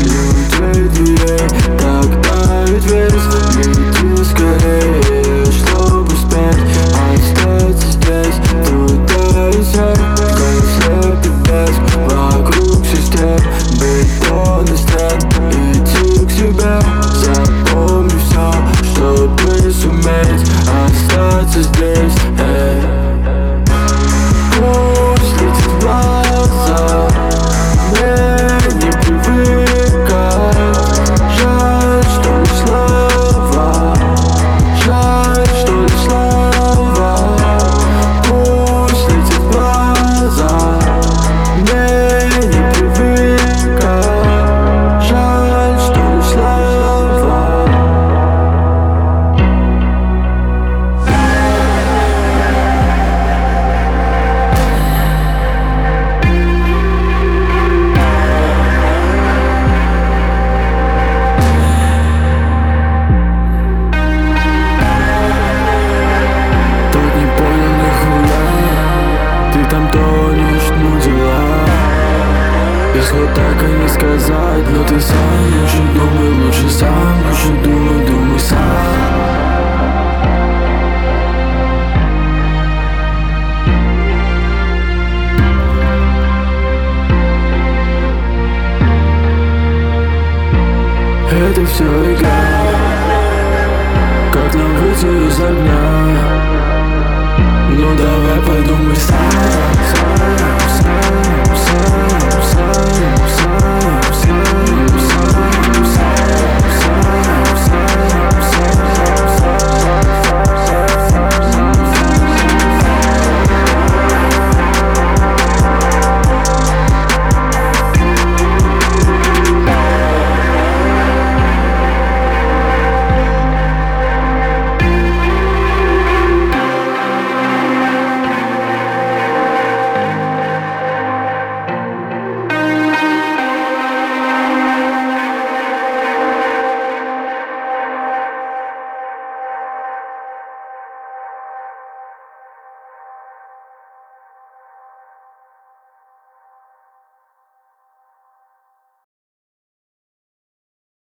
миллион твоих дверей. Тогда ведь весь лети скорее, чтобы успеть остаться здесь. Туда и сядь, как слепит блеск. Вокруг систем, бетон и стен. Иди к себе, запомни все, чтобы суметь остаться здесь. Пусть летит глаза, мне не привыкать. Жаль, что лишь слова, жаль, что лишь слова. Пусть летит глаза, мне не привыкать. Жаль, что лишь слова. Ты там тонешь, ну дела. Исход так и не сказать, но ты сам лучше думай, лучше сам, лучше думай, думай сам. Это все игра, как нам выйти из огня. Ну давай подумай сам.